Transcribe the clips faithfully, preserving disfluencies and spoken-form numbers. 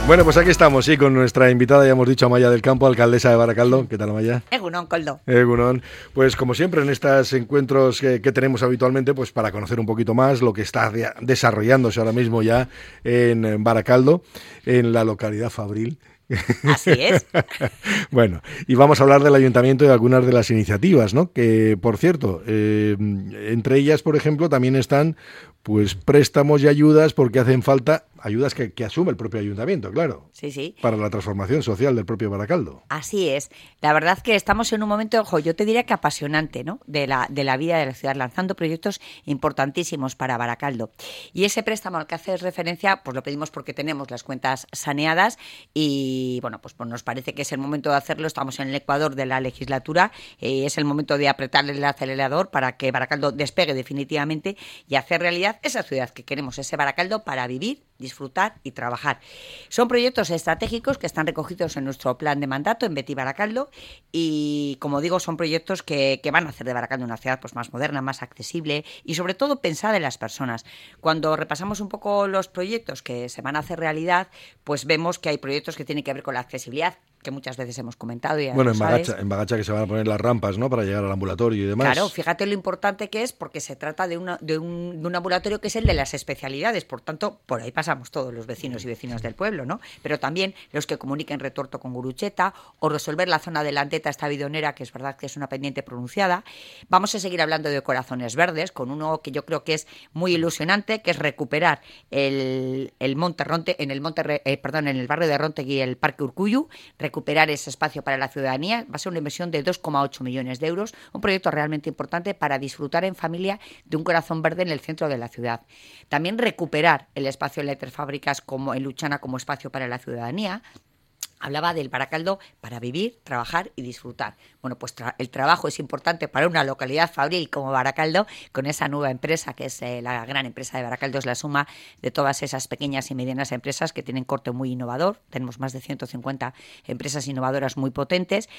Bueno, pues aquí estamos, sí, con nuestra invitada, ya hemos dicho, Amaia del Campo, alcaldesa de Baracaldo. ¿Qué tal, Amaia? Egunon, Coldo. Egunon. Pues como siempre en estos encuentros que, que tenemos habitualmente, pues para conocer un poquito más lo que está de, desarrollándose ahora mismo ya en Baracaldo, en la localidad fabril. Así es. Bueno, y vamos a hablar del ayuntamiento y de algunas de las iniciativas, ¿no? Que, por cierto, eh, entre ellas, por ejemplo, también están pues préstamos y ayudas, porque hacen falta ayudas que, que asume el propio ayuntamiento, claro. Sí, sí. Para la transformación social del propio Baracaldo. Así es. La verdad que estamos en un momento, ojo, yo te diría que apasionante, ¿no? De la, de la vida de la ciudad, lanzando proyectos importantísimos para Baracaldo. Y ese préstamo al que haces referencia, pues lo pedimos porque tenemos las cuentas saneadas y, bueno, pues, pues nos parece que es el momento de hacerlo. Estamos en el ecuador de la legislatura y es el momento de apretarle el acelerador para que Baracaldo despegue definitivamente y hacer realidad esa ciudad que queremos, ese Baracaldo para vivir, disfrutar y trabajar. Son proyectos estratégicos que están recogidos en nuestro plan de mandato en Betí Baracaldo y, como digo, son proyectos que, que van a hacer de Baracaldo una ciudad pues, más moderna, más accesible y, sobre todo, pensada en las personas. Cuando repasamos un poco los proyectos que se van a hacer realidad, pues vemos que hay proyectos que tienen que ver con la accesibilidad, que muchas veces hemos comentado. Y bueno, en Bagacha, en Bagacha que se van a poner las rampas, ¿no?, para llegar al ambulatorio y demás. Claro, fíjate lo importante que es, porque se trata de, una, de, un, de un ambulatorio que es el de las especialidades, por tanto, por ahí pasamos todos los vecinos y vecinas del pueblo, ¿no? Pero también los que comuniquen Retuerto con Gurucheta o resolver la zona de la Anteta, esta bidonera, que es verdad que es una pendiente pronunciada. Vamos a seguir hablando de corazones verdes, con uno que yo creo que es muy ilusionante, que es recuperar el, el Monte Ronte, en el Monte, eh, perdón, en el barrio de Rontegui, el Parque Urcuyu, recuperar ese espacio para la ciudadanía. Va a ser una inversión de dos coma ocho millones de euros, un proyecto realmente importante para disfrutar en familia de un corazón verde en el centro de la ciudad. También recuperar el espacio en Letterfábricas como en Luchana como espacio para la ciudadanía. Hablaba del Baracaldo para vivir, trabajar y disfrutar. Bueno, pues tra- el trabajo es importante para una localidad fabril como Baracaldo, con esa nueva empresa que es eh, la gran empresa de Baracaldo, es la suma de todas esas pequeñas y medianas empresas que tienen corte muy innovador. Tenemos más de ciento cincuenta empresas innovadoras muy potentes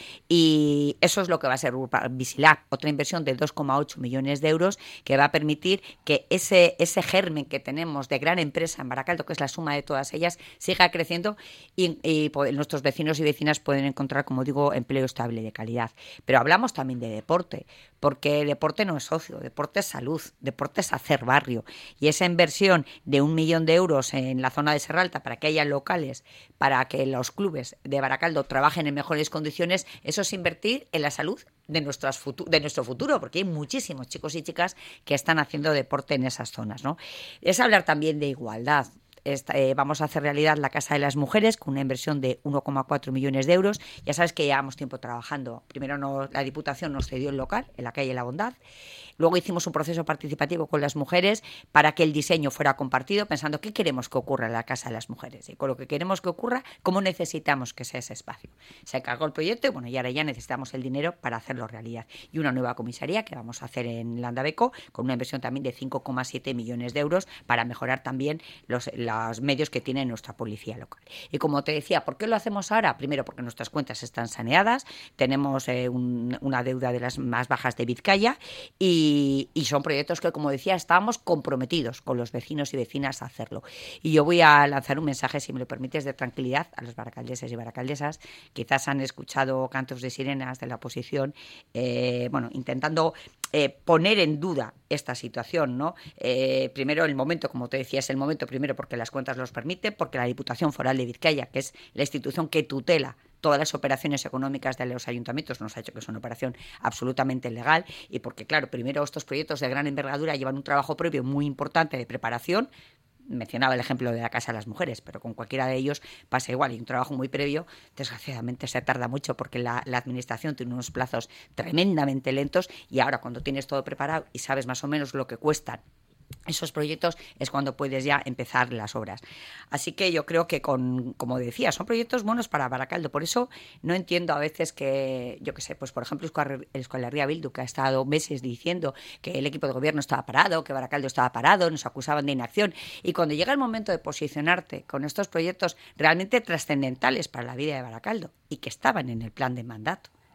y eso es lo que va a ser Visilab, otra inversión de dos coma ocho millones de euros que va a permitir que ese, ese germen que tenemos de gran empresa en Baracaldo, que es la suma de todas ellas, siga creciendo y, y los nuestros vecinos y vecinas pueden encontrar, como digo, empleo estable y de calidad. Pero hablamos también de deporte, porque deporte no es ocio, deporte es salud, deporte es hacer barrio. Y esa inversión de un millón de euros en la zona de Serralta para que haya locales, para que los clubes de Baracaldo trabajen en mejores condiciones, eso es invertir en la salud de, nuestras futu- de nuestro futuro, porque hay muchísimos chicos y chicas que están haciendo deporte en esas zonas, ¿no? Es hablar también de igualdad. Esta, eh, vamos a hacer realidad la Casa de las Mujeres con una inversión de uno coma cuatro millones de euros. Ya sabes que llevamos tiempo trabajando. Primero no, la Diputación nos cedió el local en la calle La Bondad. Luego hicimos un proceso participativo con las mujeres para que el diseño fuera compartido, pensando qué queremos que ocurra en la Casa de las Mujeres. Y con lo que queremos que ocurra, cómo necesitamos que sea ese espacio. Se encargó el proyecto y, bueno, y ahora ya necesitamos el dinero para hacerlo realidad. Y una nueva comisaría que vamos a hacer en Landabeco con una inversión también de cinco coma siete millones de euros para mejorar también los, los medios que tiene nuestra policía local. Y como te decía, ¿por qué lo hacemos ahora? Primero porque nuestras cuentas están saneadas, tenemos eh, un, una deuda de las más bajas de Vizcaya y Y, y son proyectos que, como decía, estábamos comprometidos con los vecinos y vecinas a hacerlo. Y yo voy a lanzar un mensaje, si me lo permites, de tranquilidad a los baracaldeses y baracaldesas. Quizás han escuchado cantos de sirenas de la oposición, eh, bueno, intentando eh, poner en duda esta situación, ¿no? Eh, primero, el momento, como te decía, es el momento primero porque las cuentas los permiten, porque la Diputación Foral de Vizcaya, que es la institución que tutela todas las operaciones económicas de los ayuntamientos, nos ha hecho que es una operación absolutamente legal y porque, claro, primero estos proyectos de gran envergadura llevan un trabajo previo muy importante de preparación. Mencionaba el ejemplo de la Casa de las Mujeres, pero con cualquiera de ellos pasa igual. Y un trabajo muy previo, desgraciadamente, se tarda mucho porque la, la administración tiene unos plazos tremendamente lentos y ahora cuando tienes todo preparado y sabes más o menos lo que cuestan esos proyectos es cuando puedes ya empezar las obras. Así que yo creo que, con, como decía, son proyectos buenos para Baracaldo. Por eso no entiendo a veces que, yo qué sé, pues por ejemplo Euskal Herria Bildu, que ha estado meses diciendo que el equipo de gobierno estaba parado, que Baracaldo estaba parado, nos acusaban de inacción. Y cuando llega el momento de posicionarte con estos proyectos realmente trascendentales para la vida de Baracaldo y que estaban en el plan de mandato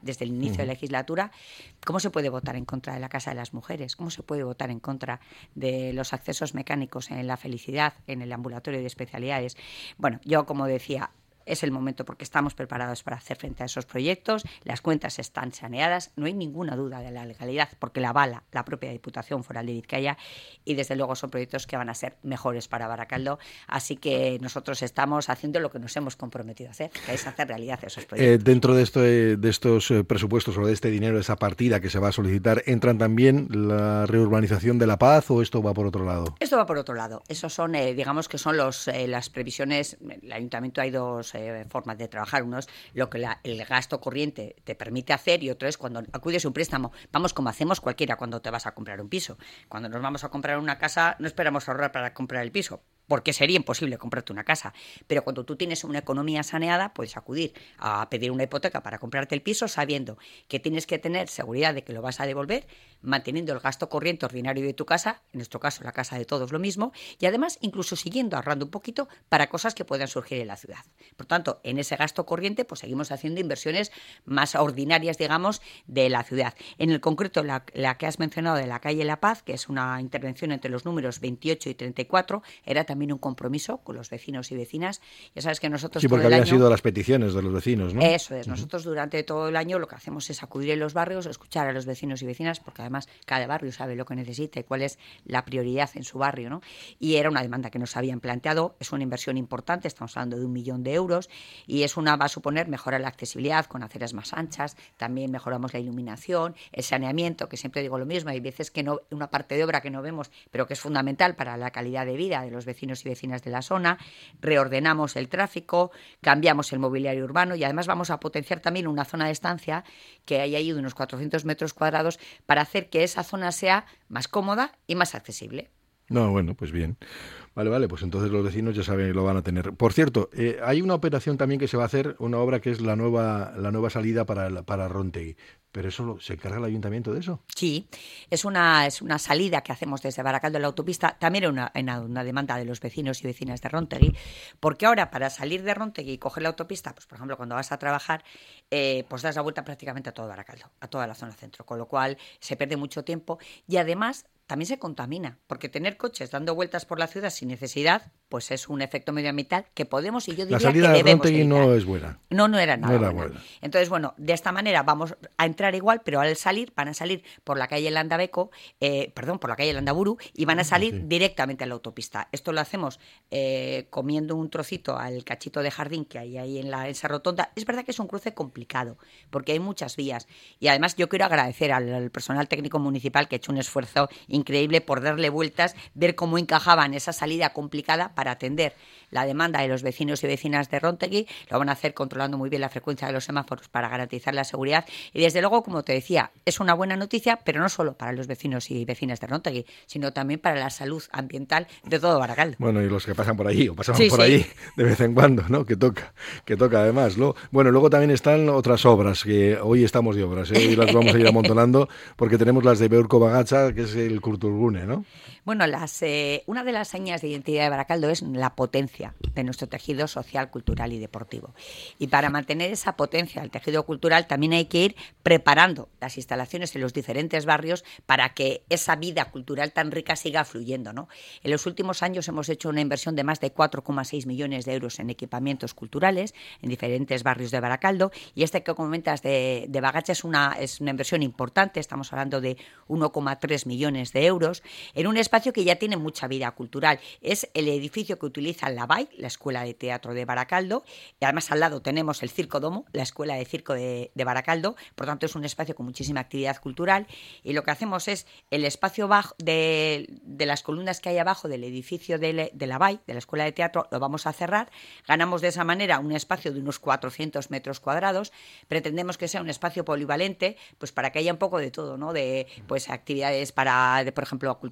desde el inicio uh-huh. de la legislatura, ¿cómo se puede votar en contra de la Casa de las Mujeres? ¿Cómo se puede votar en contra de los accesos mecánicos en la felicidad, en el ambulatorio de especialidades? Bueno, yo, como decía, es el momento porque estamos preparados para hacer frente a esos proyectos, las cuentas están saneadas, no hay ninguna duda de la legalidad porque la avala la propia Diputación Foral de Vizcaya y desde luego son proyectos que van a ser mejores para Baracaldo, así que nosotros estamos haciendo lo que nos hemos comprometido a hacer, que es hacer realidad esos proyectos. Eh, dentro de, esto, de estos presupuestos o de este dinero, de esa partida que se va a solicitar, ¿entran también la reurbanización de La Paz o esto va por otro lado? Esto va por otro lado, esos son, eh, digamos que son los, eh, las previsiones, el Ayuntamiento hay dos Eh, formas de trabajar. Uno es lo que la, el gasto corriente te permite hacer y otro es cuando acudes a un préstamo. Vamos, como hacemos cualquiera cuando te vas a comprar un piso. Cuando nos vamos a comprar una casa no esperamos ahorrar para comprar el piso, porque sería imposible comprarte una casa. Pero cuando tú tienes una economía saneada, puedes acudir a pedir una hipoteca para comprarte el piso sabiendo que tienes que tener seguridad de que lo vas a devolver, manteniendo el gasto corriente ordinario de tu casa, en nuestro caso la casa de todos lo mismo, y además incluso siguiendo ahorrando un poquito para cosas que puedan surgir en la ciudad. Por tanto, en ese gasto corriente pues seguimos haciendo inversiones más ordinarias, digamos, de la ciudad. En el concreto, la, la que has mencionado de la calle La Paz, que es una intervención entre los números veintiocho y treinta y cuatro, era también un compromiso con los vecinos y vecinas. Ya sabes que nosotros sí, porque todo el había año, sido las peticiones de los vecinos, ¿no? Eso es. Nosotros durante todo el año lo que hacemos es acudir en los barrios, escuchar a los vecinos y vecinas, porque además cada barrio sabe lo que necesita y cuál es la prioridad en su barrio, ¿no? Y era una demanda que nos habían planteado. Es una inversión importante, estamos hablando de un millón de euros y es una va a suponer mejorar la accesibilidad con aceras más anchas, también mejoramos la iluminación, el saneamiento, que siempre digo lo mismo, hay veces que no, una parte de obra que no vemos, pero que es fundamental para la calidad de vida de los vecinos y vecinas de la zona, reordenamos el tráfico, cambiamos el mobiliario urbano y además vamos a potenciar también una zona de estancia que hay ahí de unos cuatrocientos metros cuadrados para hacer que esa zona sea más cómoda y más accesible. No, bueno, pues bien. Vale, vale, pues entonces los vecinos ya saben que lo van a tener. Por cierto, eh, hay una operación también que se va a hacer, una obra que es la nueva la nueva salida para, para Rontegui. ¿Pero eso lo, se encarga el ayuntamiento de eso? Sí, es una, es una salida que hacemos desde Baracaldo a la autopista, también una, una, una demanda de los vecinos y vecinas de Rontegui, porque ahora para salir de Rontegui y coger la autopista, pues por ejemplo cuando vas a trabajar, eh, pues das la vuelta prácticamente a todo Baracaldo, a toda la zona centro, con lo cual se pierde mucho tiempo y además también se contamina, porque tener coches dando vueltas por la ciudad sin necesidad, pues es un efecto medioambiental que podemos y yo diría la salida que de debemos Rontegui evitar. No es buena. No, no era nada no era buena. buena. Entonces, bueno, de esta manera vamos a entrar igual, pero al salir van a salir por la calle Landabeco, eh, perdón, por la calle Landaburu y van a salir sí. directamente a la autopista. Esto lo hacemos eh, comiendo un trocito al cachito de jardín que hay ahí en la esa rotonda. Es verdad que es un cruce complicado, porque hay muchas vías. Y además yo quiero agradecer al, al personal técnico municipal que ha hecho un esfuerzo increíble por darle vueltas, ver cómo encajaban esa salida complicada para atender la demanda de los vecinos y vecinas de Rontegui. Lo van a hacer controlando muy bien la frecuencia de los semáforos para garantizar la seguridad. Y desde luego, como te decía, es una buena noticia, pero no solo para los vecinos y vecinas de Rontegui, sino también para la salud ambiental de todo Baracaldo. Bueno, y los que pasan por allí o pasamos sí, por sí. allí de vez en cuando, ¿no? Que toca, que toca además. ¿no? Bueno, luego también están otras obras, que hoy estamos de obras, ¿eh? Hoy las vamos a ir amontonando, porque tenemos las de Beurko Bagatza, que es el Kulturgune, ¿no? Bueno, las, eh, una de las señas de identidad de Baracaldo es la potencia de nuestro tejido social, cultural y deportivo. Y para mantener esa potencia del tejido cultural también hay que ir preparando las instalaciones en los diferentes barrios para que esa vida cultural tan rica siga fluyendo, ¿no? En los últimos años hemos hecho una inversión de más de cuatro coma seis millones de euros en equipamientos culturales en diferentes barrios de Baracaldo y este que comentas de, de Bagatza es una, es una inversión importante, estamos hablando de uno coma tres millones de euros en un espacio que ya tiene mucha vida cultural. Es el edificio que utiliza la B A I, la Escuela de Teatro de Baracaldo, y además al lado tenemos el Circo Domo, la Escuela de Circo de, de Baracaldo, por tanto es un espacio con muchísima actividad cultural y lo que hacemos es el espacio bajo de, de las columnas que hay abajo del edificio de, de la B A I, de la Escuela de Teatro, lo vamos a cerrar, ganamos de esa manera un espacio de unos cuatrocientos metros cuadrados, pretendemos que sea un espacio polivalente, pues para que haya un poco de todo, ¿no? De pues actividades para, de, por ejemplo, culturales para público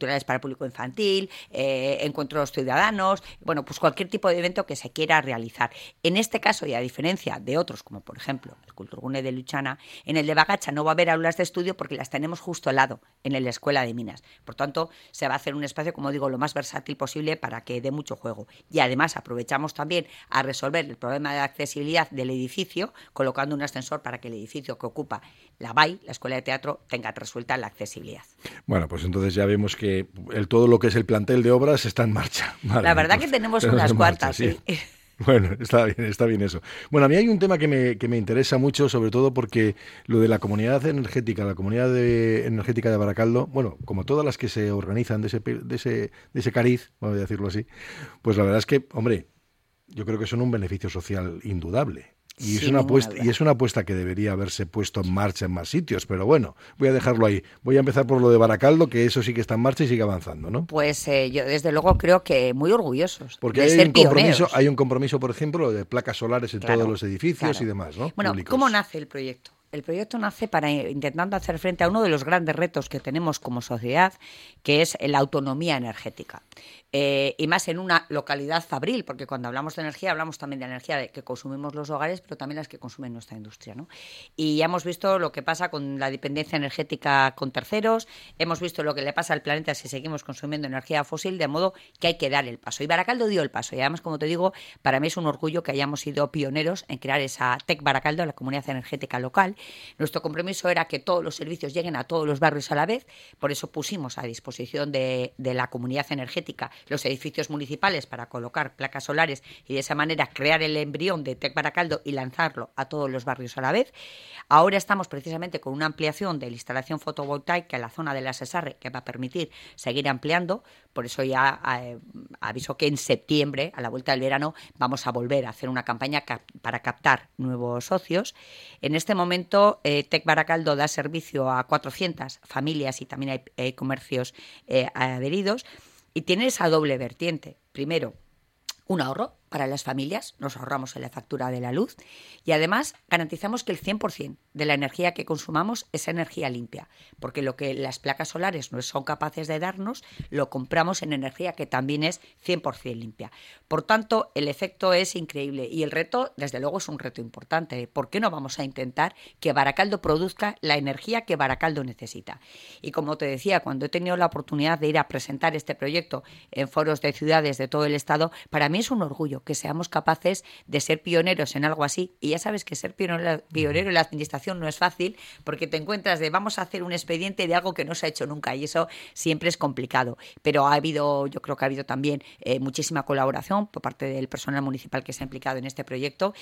público infantil, eh, encuentros ciudadanos, bueno, pues cualquier tipo de evento que se quiera realizar. En este caso, y a diferencia de otros, como por ejemplo el Kulturgune de Luchana, en el de Bagacha no va a haber aulas de estudio porque las tenemos justo al lado, en la Escuela de Minas. Por tanto, se va a hacer un espacio, como digo, lo más versátil posible para que dé mucho juego. Y además aprovechamos también a resolver el problema de accesibilidad del edificio, colocando un ascensor para que el edificio que ocupa la B A I, la Escuela de Teatro, tenga resuelta la accesibilidad. Bueno, pues entonces ya vemos que el, todo lo que es el plantel de obras está en marcha. Vale, la verdad pues, que tenemos unas cuantas, sí. sí. Bueno, está bien, está bien eso. Bueno, a mí hay un tema que me, que me interesa mucho, sobre todo porque lo de la comunidad energética, la comunidad de, energética de Baracaldo, bueno, como todas las que se organizan de ese, de ese, de ese cariz, vamos a decirlo así, pues la verdad es que, hombre, yo creo que son un beneficio social indudable. Y es, una apuesta, y es una apuesta que debería haberse puesto en marcha en más sitios, pero bueno, voy a dejarlo ahí. Voy a empezar por lo de Baracaldo, que eso sí que está en marcha y sigue avanzando, ¿no? Pues eh, yo desde luego creo que muy orgullosos. Porque de hay, ser un compromiso, pioneros. hay un compromiso, por ejemplo, de placas solares en claro, todos los edificios claro. y demás, ¿no? Bueno, Públicos. ¿cómo nace el proyecto? El proyecto nace para intentando hacer frente a uno de los grandes retos que tenemos como sociedad, que es la autonomía energética. Eh, y más en una localidad fabril, porque cuando hablamos de energía hablamos también de energía que consumimos los hogares, pero también las que consume nuestra industria, ¿no? Y ya hemos visto lo que pasa con la dependencia energética con terceros, hemos visto lo que le pasa al planeta si seguimos consumiendo energía fósil, de modo que hay que dar el paso. Y Baracaldo dio el paso, y además, como te digo, para mí es un orgullo que hayamos sido pioneros en crear esa TEC Baracaldo, la comunidad energética local. Nuestro compromiso era que todos los servicios lleguen a todos los barrios a la vez, por eso pusimos a disposición de, de la comunidad energética los edificios municipales para colocar placas solares y de esa manera crear el embrión de TEC Baracaldo y lanzarlo a todos los barrios a la vez. Ahora estamos precisamente con una ampliación de la instalación fotovoltaica en la zona de la Sesarre que va a permitir seguir ampliando, por eso ya eh, aviso que en septiembre, a la vuelta del verano, vamos a volver a hacer una campaña cap- para captar nuevos socios. En este momento, eh, TEC Baracaldo da servicio a cuatrocientas familias y también hay, hay comercios eh, adheridos. Y tiene esa doble vertiente. Primero, un ahorro para las familias, nos ahorramos en la factura de la luz y además garantizamos que el cien por ciento de la energía que consumamos es energía limpia, porque lo que las placas solares no son capaces de darnos, lo compramos en energía que también es cien por ciento limpia. Por tanto, el efecto es increíble y el reto, desde luego, es un reto importante. ¿Por qué no vamos a intentar que Baracaldo produzca la energía que Baracaldo necesita? Y como te decía, cuando he tenido la oportunidad de ir a presentar este proyecto en foros de ciudades de todo el estado, para mí es un orgullo que seamos capaces de ser pioneros en algo así. Y ya sabes que ser pionero, pionero en la administración no es fácil porque te encuentras de vamos a hacer un expediente de algo que no se ha hecho nunca y eso siempre es complicado. Pero ha habido, yo creo que ha habido también eh, muchísima colaboración por parte del personal municipal que se ha implicado en este proyecto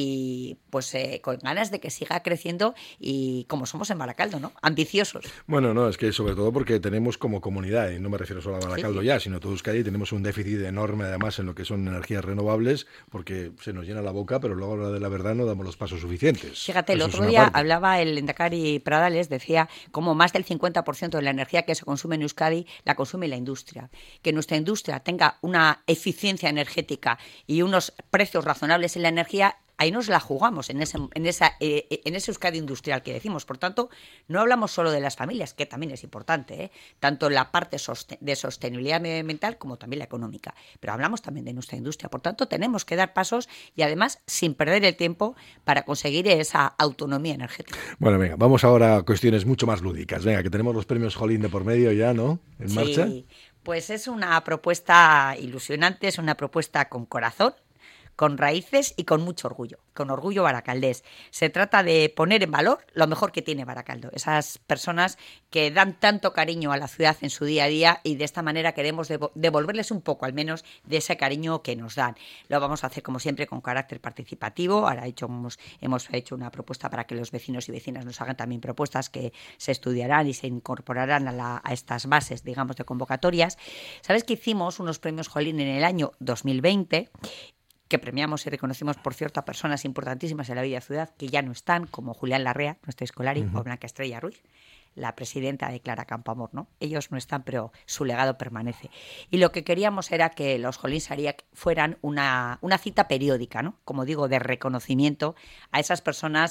y pues eh, con ganas de que siga creciendo y como somos en Baracaldo, ¿no? Ambiciosos. Bueno, no, es que sobre todo porque tenemos como comunidad, y no me refiero solo a Baracaldo sí. ya, sino todo Euskadi, tenemos un déficit enorme además en lo que son energías renovables porque se nos llena la boca, pero luego a la hora de la verdad no damos los pasos suficientes. Fíjate, el otro día parte. hablaba el Lehendakari Pradales, decía como más del cincuenta por ciento de la energía que se consume en Euskadi la consume la industria. Que nuestra industria tenga una eficiencia energética y unos precios razonables en la energía, ahí nos la jugamos en ese, en esa, eh, en ese Euskadi industrial que decimos. Por tanto, no hablamos solo de las familias, que también es importante, ¿eh? Tanto la parte sosten- de sostenibilidad medioambiental como también la económica. Pero hablamos también de nuestra industria. Por tanto, tenemos que dar pasos y además sin perder el tiempo para conseguir esa autonomía energética. Bueno, venga, vamos ahora a cuestiones mucho más lúdicas. Venga, que tenemos los premios Jolín de por medio ya, ¿no? En sí, marcha. Pues es una propuesta ilusionante, es una propuesta con corazón, con raíces y con mucho orgullo, con orgullo baracaldés. Se trata de poner en valor lo mejor que tiene Baracaldo, esas personas que dan tanto cariño a la ciudad en su día a día y de esta manera queremos devo- devolverles un poco al menos de ese cariño que nos dan. Lo vamos a hacer como siempre con carácter participativo. Ahora hecho, hemos, hemos hecho una propuesta para que los vecinos y vecinas nos hagan también propuestas que se estudiarán y se incorporarán a, la, a estas bases, digamos, de convocatorias. ¿Sabes que hicimos unos premios Jolín en el año dos mil veinte? Que premiamos y reconocimos, por cierto, a personas importantísimas en la vida ciudad que ya no están, como Julián Larrea, nuestro escolari, uh-huh. o Blanca Estrella Ruiz, la presidenta de Clara Campoamor, ¿no? Ellos no están, pero su legado permanece. Y lo que queríamos era que los Jolín Sariak fueran una, una cita periódica, ¿no? Como digo, de reconocimiento a esas personas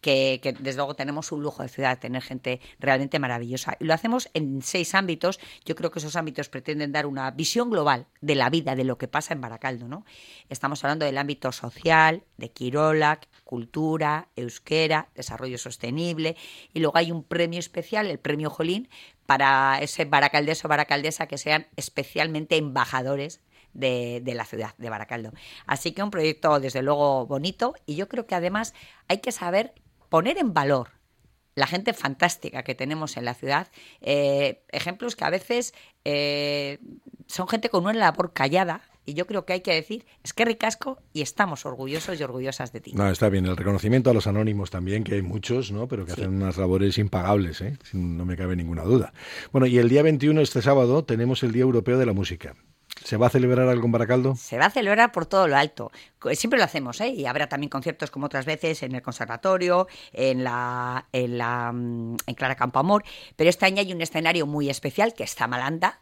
que, que desde luego tenemos un lujo de ciudad, tener gente realmente maravillosa. Y lo hacemos en seis ámbitos. Yo creo que esos ámbitos pretenden dar una visión global de la vida, de lo que pasa en Baracaldo, ¿no? Estamos hablando del ámbito social, de Quirolac, cultura, euskera, desarrollo sostenible, y luego hay un premio especial, el premio Jolín, para ese baracaldeso o baracaldesa que sean especialmente embajadores De, de la ciudad de Baracaldo. Así que un proyecto desde luego bonito, y yo creo que además hay que saber poner en valor la gente fantástica que tenemos en la ciudad, eh, ejemplos que a veces eh, son gente con una labor callada, y yo creo que hay que decir, es que ricasco, y estamos orgullosos y orgullosas de ti. No, está bien, el reconocimiento a los anónimos también, que hay muchos, ¿no? Pero que sí. hacen unas labores impagables, ¿eh? No me cabe ninguna duda. Bueno, y el día veintiuno, este sábado, tenemos el Día Europeo de la Música. ¿Se va a celebrar algo en Baracaldo? Se va a celebrar por todo lo alto. Siempre lo hacemos, ¿eh? Y habrá también conciertos como otras veces en el Conservatorio, en la, en la en Clara Campoamor, pero este año hay un escenario muy especial que es Zamalanda.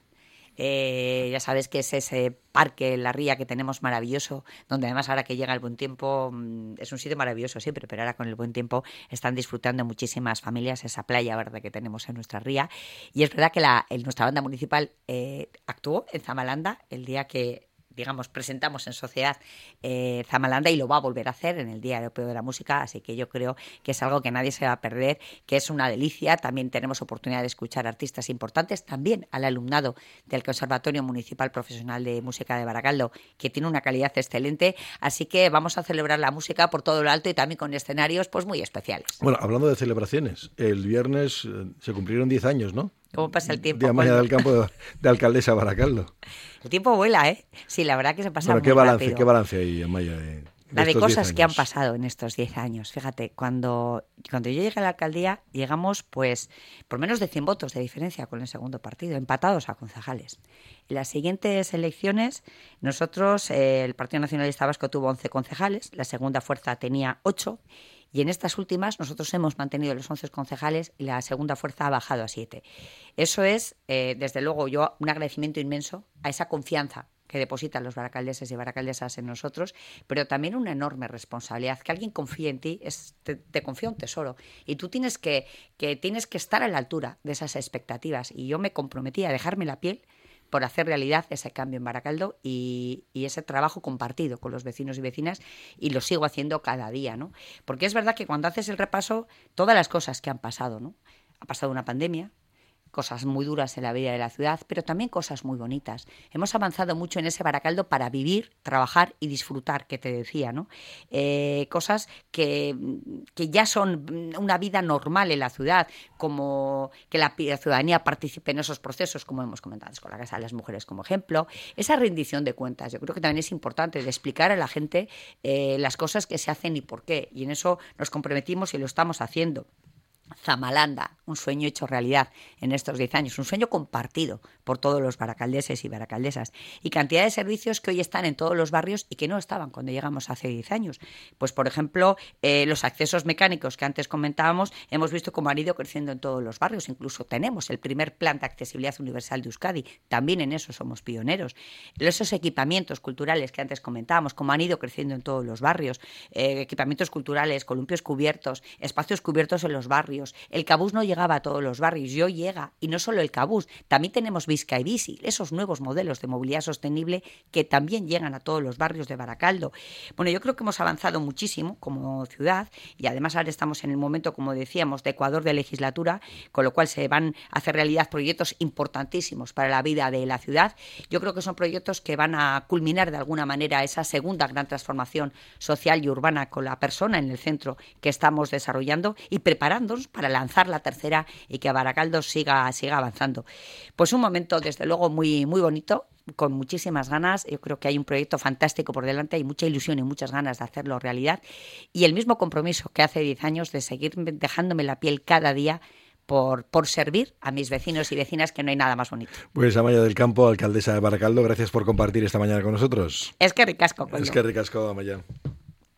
Eh, ya sabes que es ese parque, la ría que tenemos maravilloso, donde además ahora que llega el buen tiempo, es un sitio maravilloso siempre, pero ahora con el buen tiempo están disfrutando muchísimas familias esa playa verde que tenemos en nuestra ría. Y es verdad que la, el, nuestra banda municipal eh, actuó en Zamalanda el día que, digamos, presentamos en sociedad eh, Zamalanda, y lo va a volver a hacer en el Día Europeo de la Música, así que yo creo que es algo que nadie se va a perder, que es una delicia. También tenemos oportunidad de escuchar artistas importantes, también al alumnado del Conservatorio Municipal Profesional de Música de Baracaldo, que tiene una calidad excelente, así que vamos a celebrar la música por todo lo alto y también con escenarios pues muy especiales. Bueno, hablando de celebraciones, el viernes eh, se cumplieron diez años, ¿no? ¿Cómo pasa el tiempo? Día Mañana del Campo de, de Alcaldesa Baracaldo. El tiempo vuela, ¿eh? Sí, la verdad que se pasa bueno, muy ¿qué balance, rápido. ¿Qué balance hay, Amaya, de, de La de estos cosas que han pasado en estos diez años. Fíjate, cuando, cuando yo llegué a la alcaldía, llegamos pues por menos de cien votos de diferencia con el segundo partido, empatados a concejales. En las siguientes elecciones, nosotros, eh, el Partido Nacionalista Vasco tuvo once concejales, la segunda fuerza tenía ocho, y en estas últimas nosotros hemos mantenido los once concejales y la segunda fuerza ha bajado a siete. Eso es, eh, desde luego, yo un agradecimiento inmenso a esa confianza que depositan los baracaldeses y baracaldesas en nosotros, pero también una enorme responsabilidad. Que alguien confíe en ti, es, te, te confía un tesoro, y tú tienes que, que, tienes que estar a la altura de esas expectativas, y yo me comprometí a dejarme la piel por hacer realidad ese cambio en Baracaldo y, y ese trabajo compartido con los vecinos y vecinas, y lo sigo haciendo cada día, ¿no? Porque es verdad que cuando haces el repaso, todas las cosas que han pasado, ¿no? Ha pasado una pandemia, cosas muy duras en la vida de la ciudad, pero también cosas muy bonitas. Hemos avanzado mucho en ese Baracaldo para vivir, trabajar y disfrutar, que te decía, ¿no? Eh, cosas que, que ya son una vida normal en la ciudad, como que la, la ciudadanía participe en esos procesos, como hemos comentado con la Casa de las Mujeres como ejemplo. Esa rendición de cuentas, yo creo que también es importante, de explicar a la gente eh, las cosas que se hacen y por qué, y en eso nos comprometimos y lo estamos haciendo. Zamalanda, un sueño hecho realidad en estos diez años, un sueño compartido por todos los baracaldeses y baracaldesas, y cantidad de servicios que hoy están en todos los barrios y que no estaban cuando llegamos hace diez años. Pues, por ejemplo, eh, los accesos mecánicos que antes comentábamos, hemos visto cómo han ido creciendo en todos los barrios. Incluso tenemos el primer plan de accesibilidad universal de Euskadi, también en eso somos pioneros. Esos equipamientos culturales que antes comentábamos, cómo han ido creciendo en todos los barrios, eh, equipamientos culturales, columpios cubiertos, espacios cubiertos en los barrios. El Cabús no llegaba a todos los barrios, y hoy llega, y no solo el Cabús, también tenemos Bizkaibici, esos nuevos modelos de movilidad sostenible que también llegan a todos los barrios de Baracaldo. Bueno, yo creo que hemos avanzado muchísimo como ciudad, y además ahora estamos en el momento, como decíamos, de Ecuador de legislatura, con lo cual se van a hacer realidad proyectos importantísimos para la vida de la ciudad. Yo creo que son proyectos que van a culminar de alguna manera esa segunda gran transformación social y urbana con la persona en el centro que estamos desarrollando y preparándonos para lanzar la tercera y que Baracaldo siga, siga avanzando. Pues un momento, desde luego, muy, muy bonito, con muchísimas ganas. Yo creo que hay un proyecto fantástico por delante, hay mucha ilusión y muchas ganas de hacerlo realidad, y el mismo compromiso que hace diez años de seguir dejándome la piel cada día por, por servir a mis vecinos y vecinas, que no hay nada más bonito. Pues Amaya del Campo, alcaldesa de Baracaldo, gracias por compartir esta mañana con nosotros. Es que ricasco. Coño. Es que ricasco, Amaya.